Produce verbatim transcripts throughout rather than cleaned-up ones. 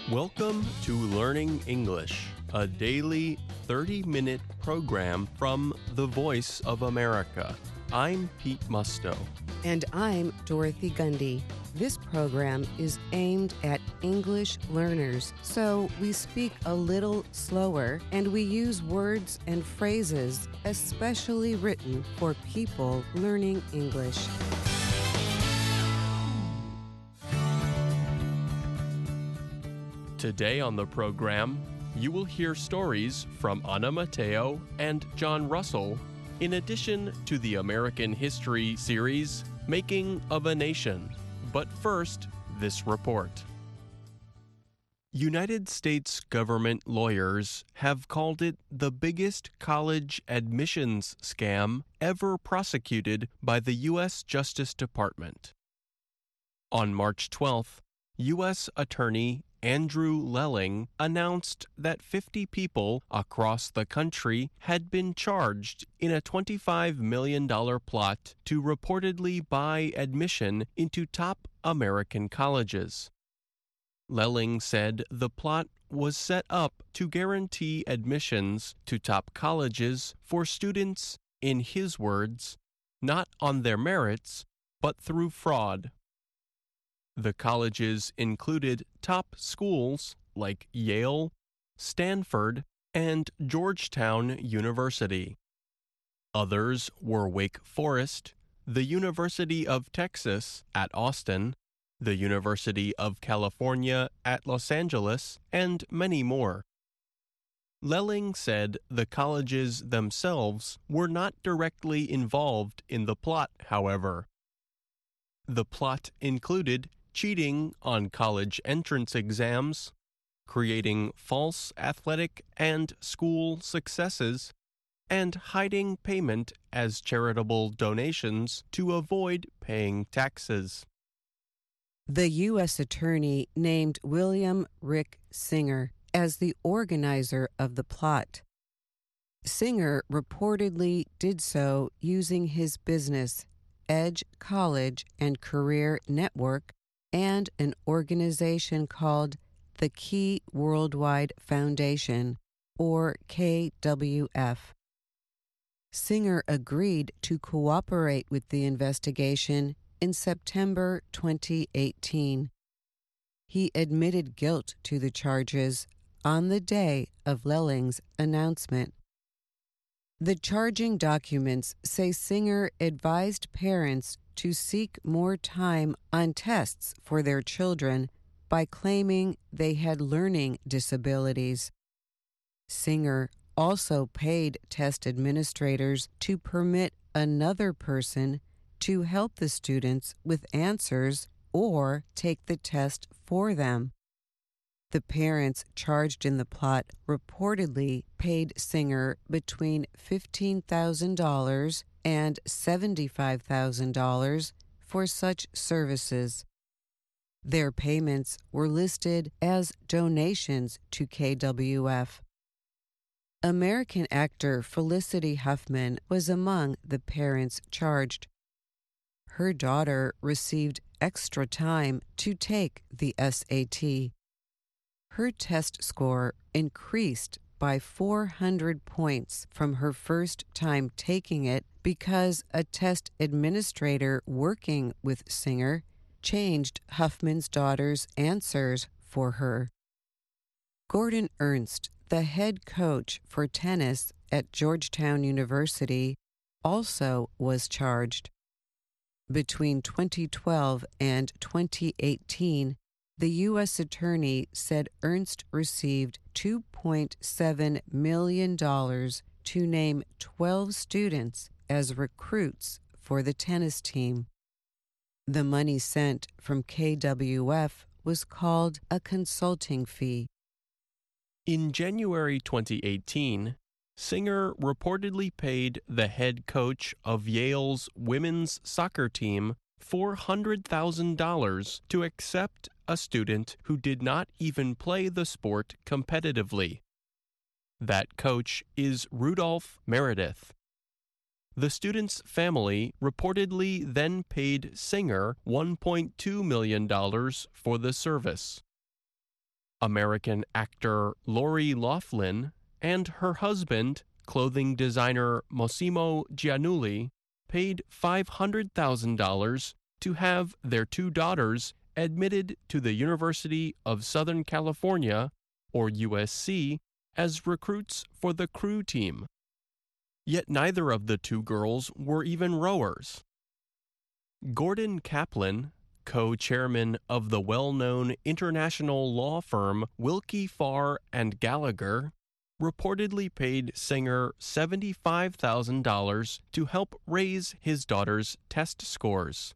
Welcome to Learning English, a daily thirty-minute program from the Voice of America. I'm Pete Musto. And I'm Dorothy Gundy. This program is aimed at English learners, so we speak a little slower and we use words and phrases especially written for people learning English. Today on the program, you will hear stories from Anna Mateo and John Russell, in addition to the American History series, Making of a Nation. But first, this report. United States government lawyers have called it the biggest college admissions scam ever prosecuted by the U S Justice Department. On March twelfth, U S Attorney Andrew Lelling announced that fifty people across the country had been charged in a twenty-five million dollars plot to reportedly buy admission into top American colleges. Lelling said the plot was set up to guarantee admissions to top colleges for students, in his words, not on their merits, but through fraud. The colleges included top schools like Yale, Stanford, and Georgetown University. Others were Wake Forest, the University of Texas at Austin, the University of California at Los Angeles, and many more. Lelling said the colleges themselves were not directly involved in the plot, however. The plot included cheating on college entrance exams, creating false athletic and school successes, and hiding payment as charitable donations to avoid paying taxes. The U S Attorney named William Rick Singer as the organizer of the plot. Singer reportedly did so using his business, Edge College and Career Network, and an organization called the Key Worldwide Foundation, or K W F. Singer agreed to cooperate with the investigation in September twenty eighteen. He admitted guilt to the charges on the day of Lelling's announcement. The charging documents say Singer advised parents to seek more time on tests for their children by claiming they had learning disabilities. Singer also paid test administrators to permit another person to help the students with answers or take the test for them. The parents charged in the plot reportedly paid Singer between fifteen thousand dollars and seventy-five thousand dollars for such services. Their payments were listed as donations to K W F. American actor Felicity Huffman was among the parents charged. Her daughter received extra time to take the S A T. Her test score increased by four hundred points from her first time taking it because a test administrator working with Singer changed Huffman's daughter's answers for her. Gordon Ernst, the head coach for tennis at Georgetown University, also was charged. Between twenty twelve and twenty eighteen, the U S Attorney said Ernst received two point seven million dollars to name twelve students as recruits for the tennis team. The money sent from K W F was called a consulting fee. In January twenty eighteen, Singer reportedly paid the head coach of Yale's women's soccer team four hundred thousand dollars to accept a student who did not even play the sport competitively. That coach is Rudolph Meredith. The student's family reportedly then paid Singer one point two million dollars for the service. American actor Lori Loughlin and her husband, clothing designer Massimo Giannulli, paid five hundred thousand dollars to have their two daughters admitted to the University of Southern California, or U S C, as recruits for the crew team. Yet neither of the two girls were even rowers. Gordon Kaplan, co-chairman of the well-known international law firm Wilkie Farr and Gallagher, reportedly paid Singer seventy-five thousand dollars to help raise his daughter's test scores.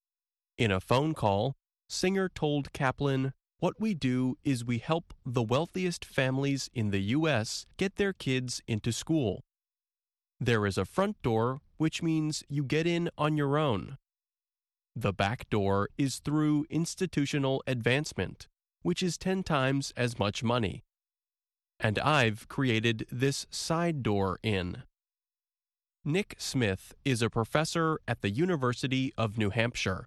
In a phone call, Singer told Kaplan, "What we do is we help the wealthiest families in the U S get their kids into school. There is a front door, which means you get in on your own. The back door is through institutional advancement, which is ten times as much money. And I've created this side door in." Nick Smith is a professor at the University of New Hampshire.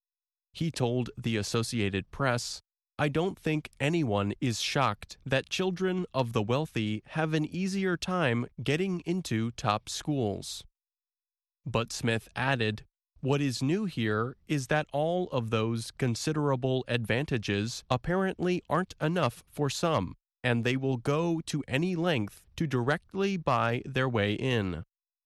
He told the Associated Press, "I don't think anyone is shocked that children of the wealthy have an easier time getting into top schools." But Smith added, "What is new here is that all of those considerable advantages apparently aren't enough for some, and they will go to any length to directly buy their way in."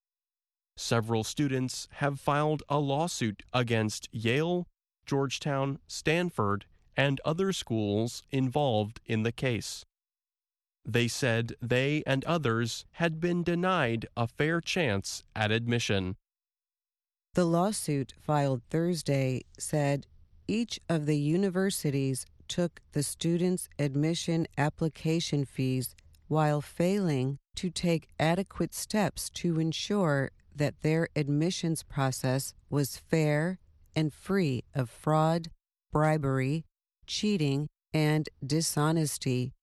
Several students have filed a lawsuit against Yale, Georgetown, Stanford, and other schools involved in the case. They said they and others had been denied a fair chance at admission. The lawsuit filed Thursday said each of the universities took the students' admission application fees while failing to take adequate steps to ensure that their admissions process was fair and free of fraud, bribery, cheating, and dishonesty.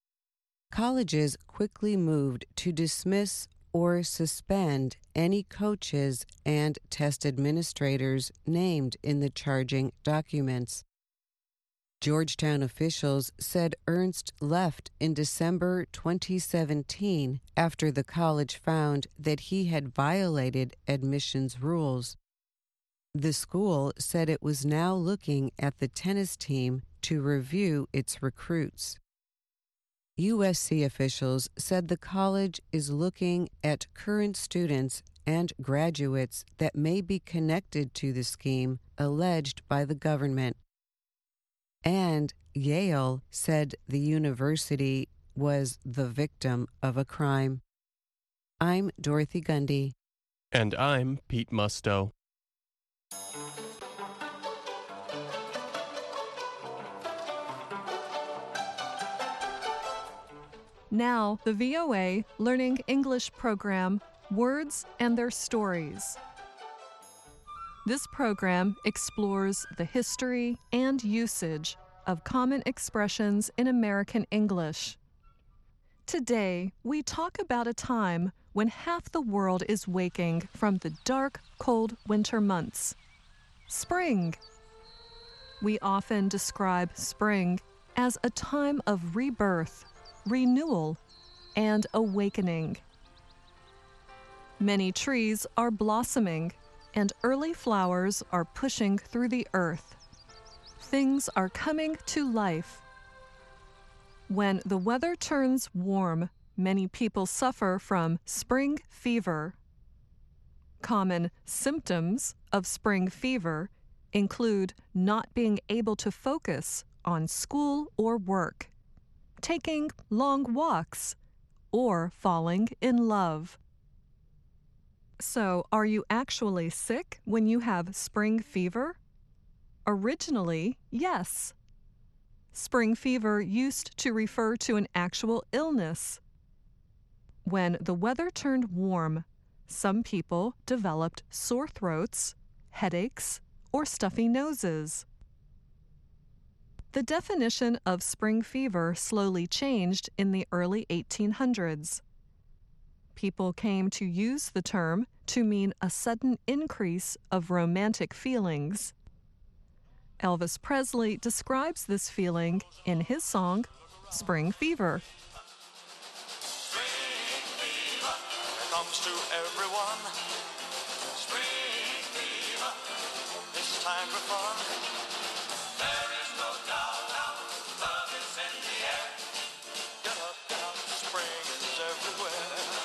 Colleges quickly moved to dismiss or suspend any coaches and test administrators named in the charging documents. Georgetown officials said Ernst left in December twenty seventeen after the college found that he had violated admissions rules. The school said it was now looking at the tennis team to review its recruits. U S C officials said the college is looking at current students and graduates that may be connected to the scheme alleged by the government. And Yale said the university was the victim of a crime. I'm Dorothy Gundy. And I'm Pete Musto. Now, the V O A Learning English program, Words and Their Stories. This program explores the history and usage of common expressions in American English. Today, we talk about a time when half the world is waking from the dark, cold winter months. Spring. We often describe spring as a time of rebirth, renewal, and awakening. Many trees are blossoming, and early flowers are pushing through the earth. Things are coming to life. When the weather turns warm, many people suffer from spring fever. Common symptoms of spring fever include not being able to focus on school or work, taking long walks, or falling in love. So, are you actually sick when you have spring fever? Originally, yes. Spring fever used to refer to an actual illness. When the weather turned warm, some people developed sore throats, headaches, or stuffy noses. The definition of spring fever slowly changed in the early eighteen hundreds. People came to use the term to mean a sudden increase of romantic feelings. Elvis Presley describes this feeling in his song, spring fever. Spring fever comes to everyone. Spring fever, it's time for fun. There is no doubt now, love is in the air. Get up, get up, spring is everywhere.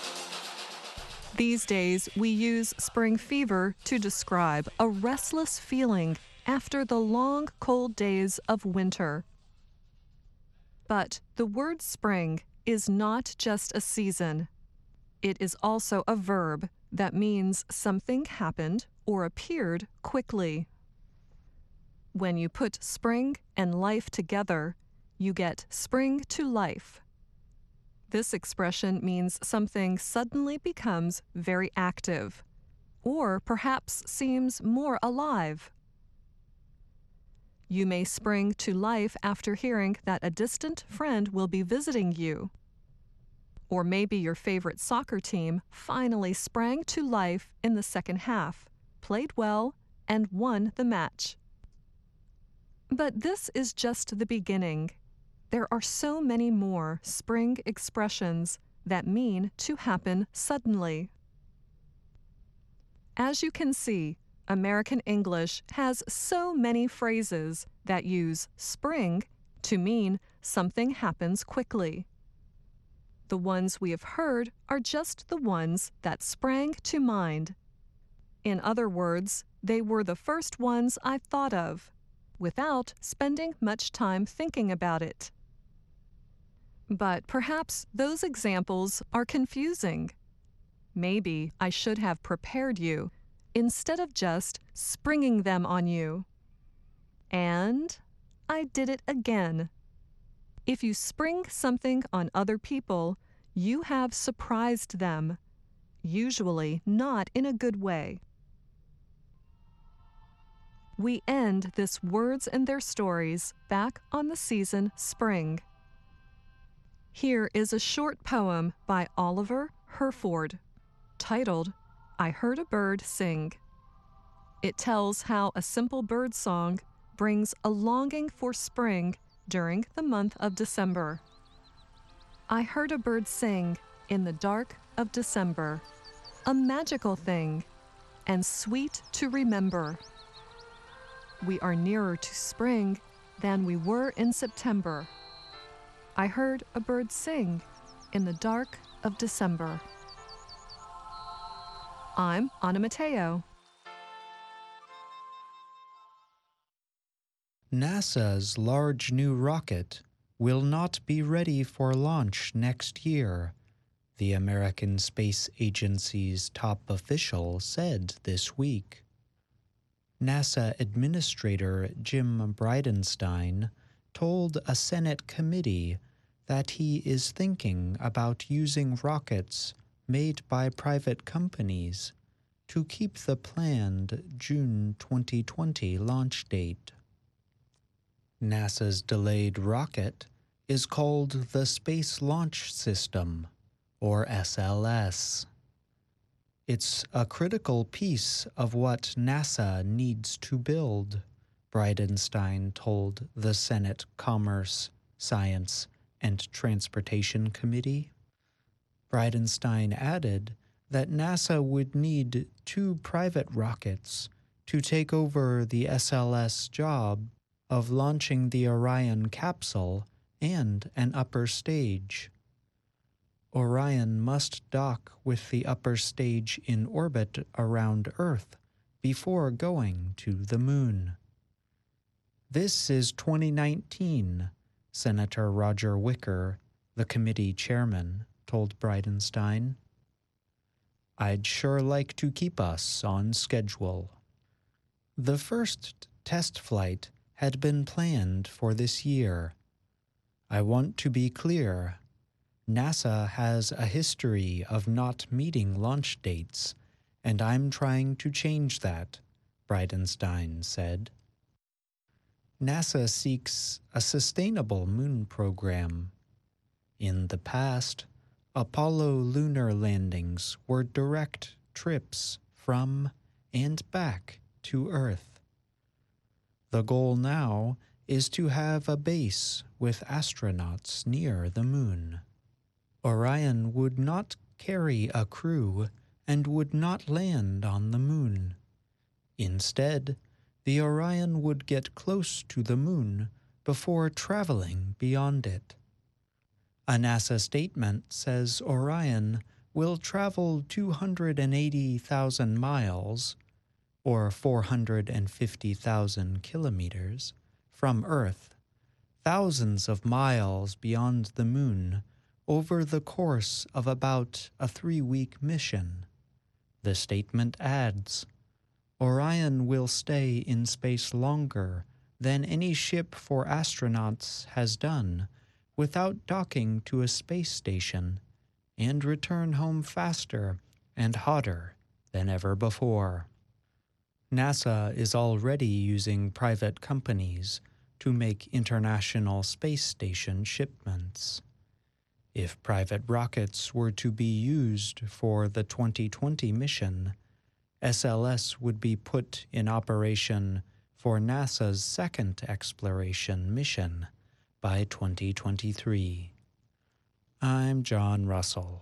These days, we use spring fever to describe a restless feeling after the long, cold days of winter. But the word spring is not just a season. It is also a verb that means something happened or appeared quickly. When you put spring and life together, you get spring to life. This expression means something suddenly becomes very active, or perhaps seems more alive. You may spring to life after hearing that a distant friend will be visiting you. Or maybe your favorite soccer team finally sprang to life in the second half, played well, and won the match. But this is just the beginning. There are so many more spring expressions that mean to happen suddenly. As you can see, American English has so many phrases that use spring to mean something happens quickly. The ones we have heard are just the ones that sprang to mind. In other words, they were the first ones I thought of, without spending much time thinking about it. But perhaps those examples are confusing. Maybe I should have prepared you instead of just springing them on you. And I did it again. If you spring something on other people, you have surprised them, usually not in a good way. We end this Words and Their Stories back on the season spring. Here is a short poem by Oliver Herford, titled, I Heard a Bird Sing. It tells how a simple bird song brings a longing for spring during the month of December. I heard a bird sing in the dark of December, a magical thing and sweet to remember. We are nearer to spring than we were in September. I heard a bird sing in the dark of December. I'm Anna Mateo. NASA's large new rocket will not be ready for launch next year, the American Space Agency's top official said this week. NASA Administrator Jim Bridenstine told a Senate committee that he is thinking about using rockets made by private companies to keep the planned June twenty twenty launch date. NASA's delayed rocket is called the Space Launch System, or S L S. It's a critical piece of what NASA needs to build, Bridenstine told the Senate Commerce, Science, and Transportation Committee. Bridenstine added that NASA would need two private rockets to take over the S L S job of launching the Orion capsule and an upper stage. Orion must dock with the upper stage in orbit around Earth before going to the Moon. This is twenty nineteen, Senator Roger Wicker, the committee chairman, told Bridenstine. I'd sure like to keep us on schedule. The first test flight had been planned for this year. I want to be clear. NASA has a history of not meeting launch dates, and I'm trying to change that, Bridenstine said. NASA seeks a sustainable moon program. In the past, Apollo lunar landings were direct trips from and back to Earth. The goal now is to have a base with astronauts near the moon. Orion would not carry a crew and would not land on the moon. Instead, the Orion would get close to the moon before traveling beyond it. A NASA statement says Orion will travel two hundred eighty thousand miles, or four hundred fifty thousand kilometers, from Earth, thousands of miles beyond the moon, over the course of about a three-week mission. The statement adds, Orion will stay in space longer than any ship for astronauts has done without docking to a space station, and return home faster and hotter than ever before. NASA is already using private companies to make International Space Station shipments. If private rockets were to be used for the twenty twenty mission, S L S would be put in operation for NASA's second exploration mission by twenty twenty-three. I'm John Russell.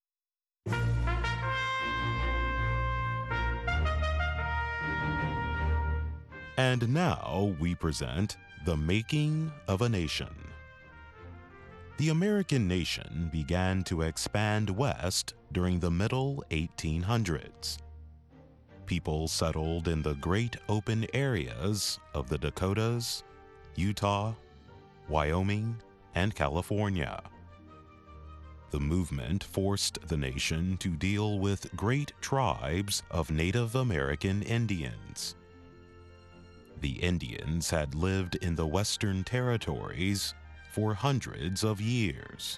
And now we present The Making of a Nation. The American nation began to expand west during the middle eighteen hundreds. People settled in the great open areas of the Dakotas, Utah, Wyoming, and California. The movement forced the nation to deal with great tribes of Native American Indians. The Indians had lived in the Western Territories for hundreds of years.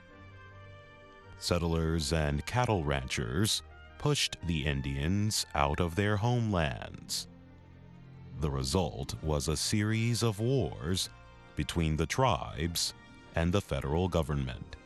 Settlers and cattle ranchers pushed the Indians out of their homelands. The result was a series of wars between the tribes and the federal government.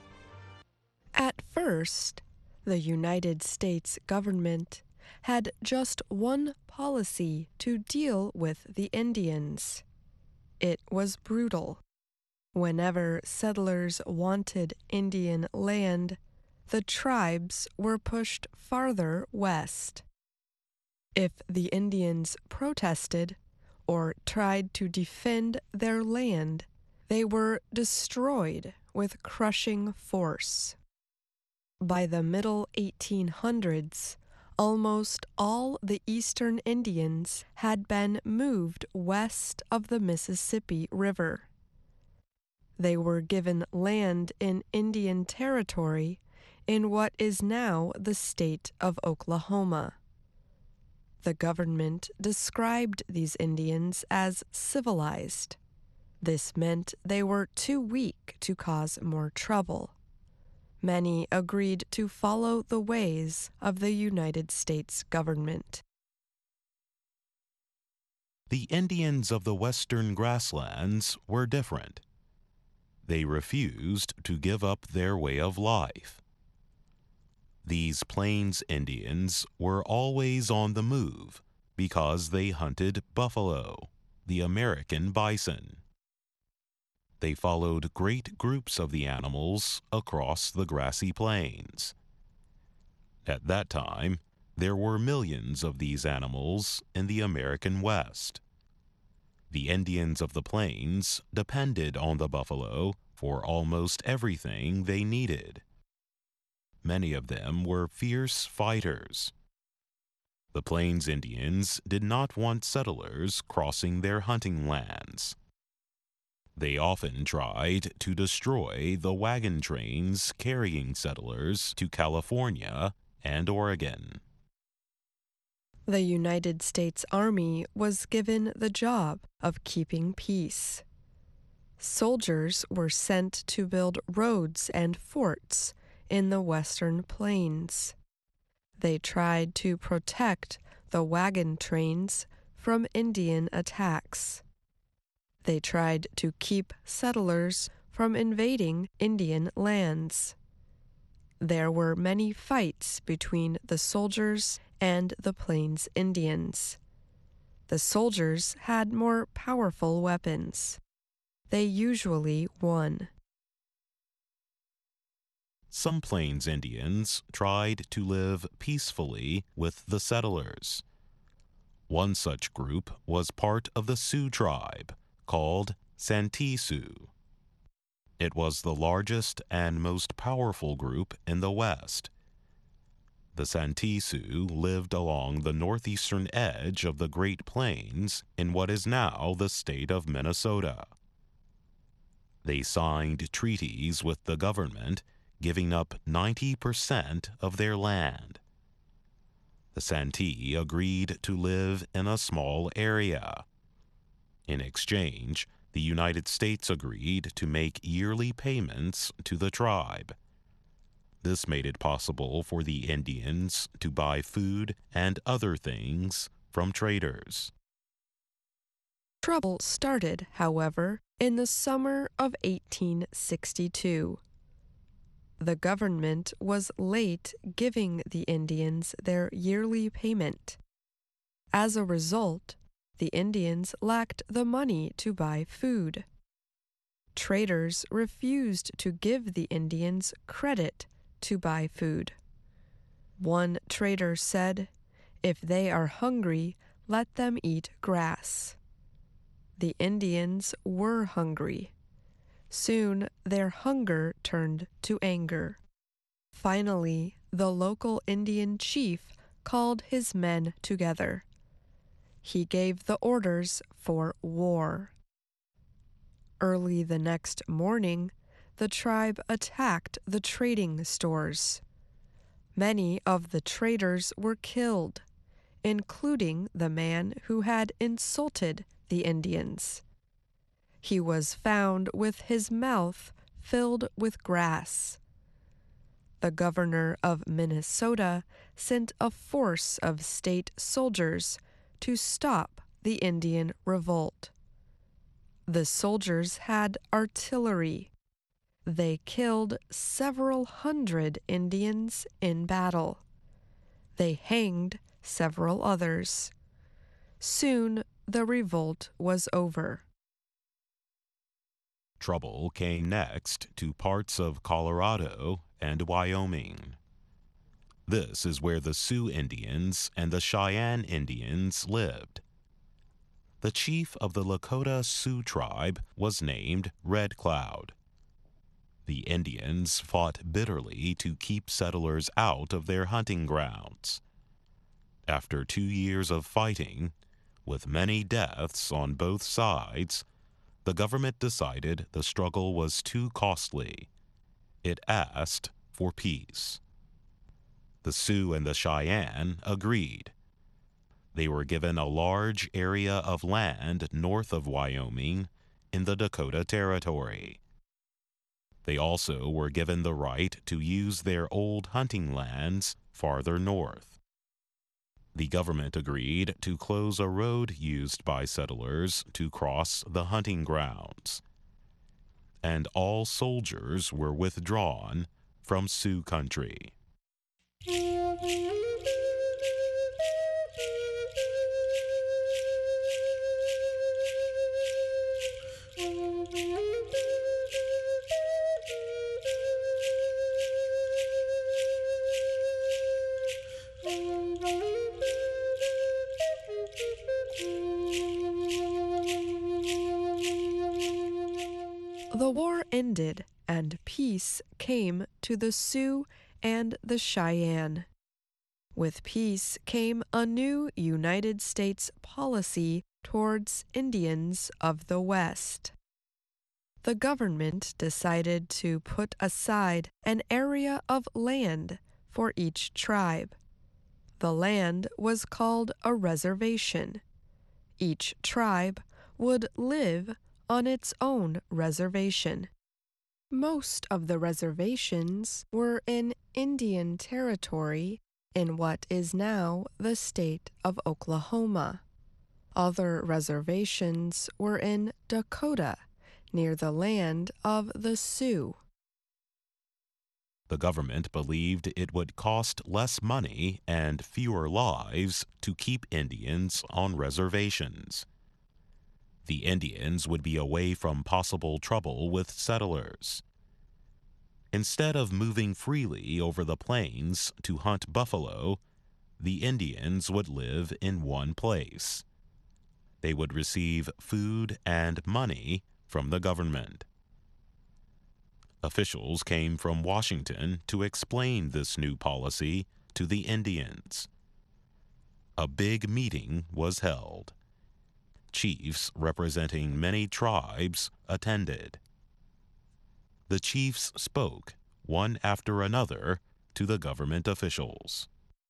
At first, the United States government had just one policy to deal with the Indians. It was brutal. Whenever settlers wanted Indian land, the tribes were pushed farther west. If the Indians protested or tried to defend their land, they were destroyed with crushing force. By the middle eighteen hundreds, almost all the eastern Indians had been moved west of the Mississippi River. They were given land in Indian Territory in what is now the state of Oklahoma. The government described these Indians as civilized. This meant they were too weak to cause more trouble. Many agreed to follow the ways of the United States government. The Indians of the Western Grasslands were different. They refused to give up their way of life. These Plains Indians were always on the move because they hunted buffalo, the American bison. They followed great groups of the animals across the grassy plains. At that time, there were millions of these animals in the American West. The Indians of the plains depended on the buffalo for almost everything they needed. Many of them were fierce fighters. The Plains Indians did not want settlers crossing their hunting lands. They often tried to destroy the wagon trains carrying settlers to California and Oregon. The United States Army was given the job of keeping peace. Soldiers were sent to build roads and forts in the western plains. They tried to protect the wagon trains from Indian attacks. They tried to keep settlers from invading Indian lands. There were many fights between the soldiers and the Plains Indians. The soldiers had more powerful weapons. they usually won. Some Plains Indians tried to live peacefully with the settlers. One such group was part of the Sioux tribe, called Santee Sioux. It was the largest and most powerful group in the West. The Santee Sioux lived along the northeastern edge of the Great Plains in what is now the state of Minnesota. They signed treaties with the government, giving up ninety percent of their land. The Santee agreed to live in a small area. In exchange, the United States agreed to make yearly payments to the tribe. This made it possible for the Indians to buy food and other things from traders. Trouble started, however, in the summer of eighteen sixty-two. The government was late giving the Indians their yearly payment. As a result, the Indians lacked the money to buy food. Traders refused to give the Indians credit to buy food. One trader said, "If they are hungry, let them eat grass." The Indians were hungry. Soon their hunger turned to anger. Finally, the local Indian chief called his men together. He gave the orders for war. Early the next morning, the tribe attacked the trading stores. Many of the traders were killed, including the man who had insulted the Indians. He was found with his mouth filled with grass. The governor of Minnesota sent a force of state soldiers to stop the Indian revolt. The soldiers had artillery. They killed several hundred Indians in battle. They hanged several others. Soon the revolt was over. Trouble came next to parts of Colorado and Wyoming. This is where the Sioux Indians and the Cheyenne Indians lived. The chief of the Lakota Sioux tribe was named Red Cloud. The Indians fought bitterly to keep settlers out of their hunting grounds. After two years of fighting, with many deaths on both sides, the government decided the struggle was too costly. It asked for peace. The Sioux and the Cheyenne agreed. They were given a large area of land north of Wyoming in the Dakota Territory. They also were given the right to use their old hunting lands farther north. The government agreed to close a road used by settlers to cross the hunting grounds, and all soldiers were withdrawn from Sioux country. The war ended and peace came to the Sioux and the Cheyenne. With peace came a new United States policy towards Indians of the West. The government decided to put aside an area of land for each tribe. The land was called a reservation. Each tribe would live on its own reservation. Most of the reservations were in Indian Territory in what is now the state of Oklahoma. Other reservations were in Dakota, near the land of the Sioux. The government believed it would cost less money and fewer lives to keep Indians on reservations. The Indians would be away from possible trouble with settlers. Instead of moving freely over the plains to hunt buffalo, the Indians would live in one place. They would receive food and money from the government. Officials came from Washington to explain this new policy to the Indians. A big meeting was held. Chiefs representing many tribes attended. The chiefs spoke, one after another, to the government officials.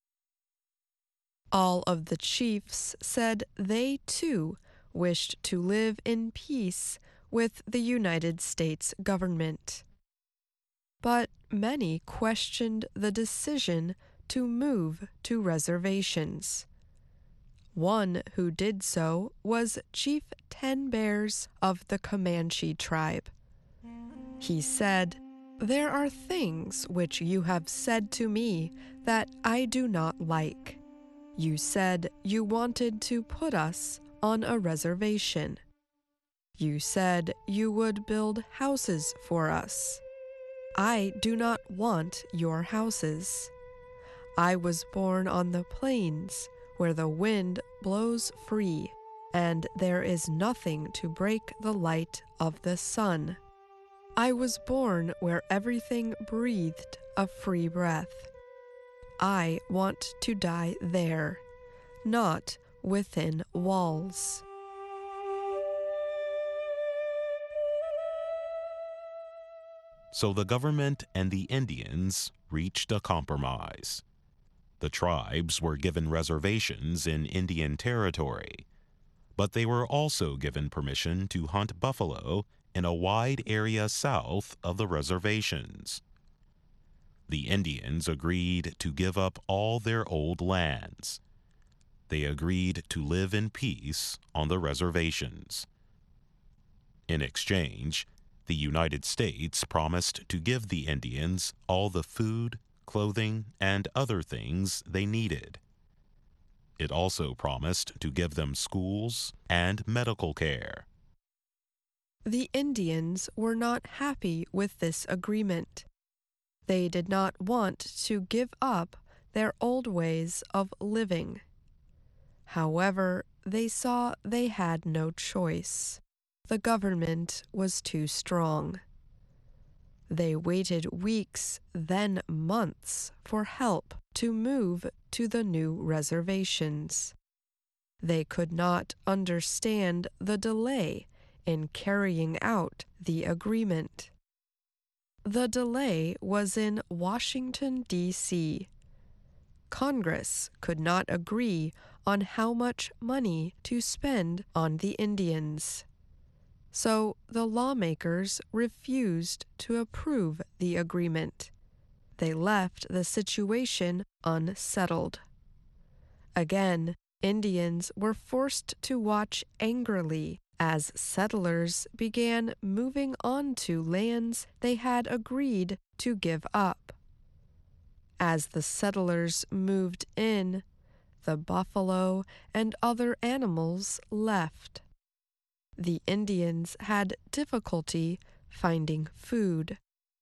All of the chiefs said they, too, wished to live in peace with the United States government. But many questioned the decision to move to reservations. One who did so was Chief Ten Bears of the Comanche tribe. He said, "There are things which you have said to me that I do not like. You said you wanted to put us on a reservation. You said you would build houses for us. I do not want your houses. I was born on the plains where the wind blows free, and there is nothing to break the light of the sun. I was born where everything breathed a free breath. I want to die there, not within walls." So the government and the Indians reached a compromise. The tribes were given reservations in Indian Territory, but they were also given permission to hunt buffalo in a wide area south of the reservations. The Indians agreed to give up all their old lands. They agreed to live in peace on the reservations. In exchange, the United States promised to give the Indians all the food, clothing, and other things they needed. It also promised to give them schools and medical care. The Indians were not happy with this agreement. They did not want to give up their old ways of living. However, they saw they had no choice. The government was too strong. They waited weeks, then months, for help to move to the new reservations. They could not understand the delay in carrying out the agreement. The delay was in Washington, D C Congress could not agree on how much money to spend on the Indians. So the lawmakers refused to approve the agreement. They left the situation unsettled. Again, Indians were forced to watch angrily as settlers began moving on to lands they had agreed to give up. As the settlers moved in, the buffalo and other animals left. The Indians had difficulty finding food.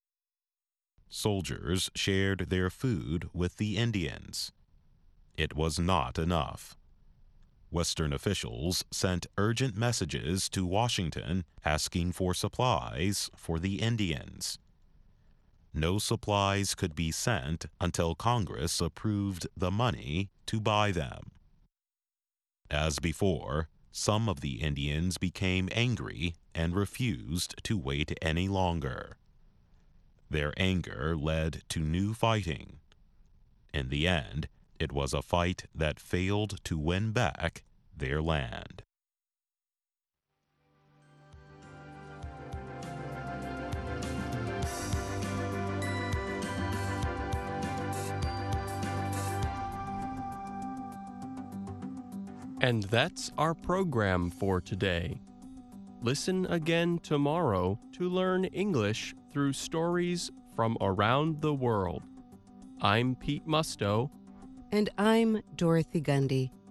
Soldiers shared their food with the Indians. It was not enough. Western officials sent urgent messages to Washington asking for supplies for the Indians. No supplies could be sent until Congress approved the money to buy them. As before, some of the Indians became angry and refused to wait any longer. Their anger led to new fighting. In the end, it was a fight that failed to win back their land. And that's our program for today. Listen again tomorrow to learn English through stories from around the world. I'm Pete Musto. And I'm Dorothy Gundy.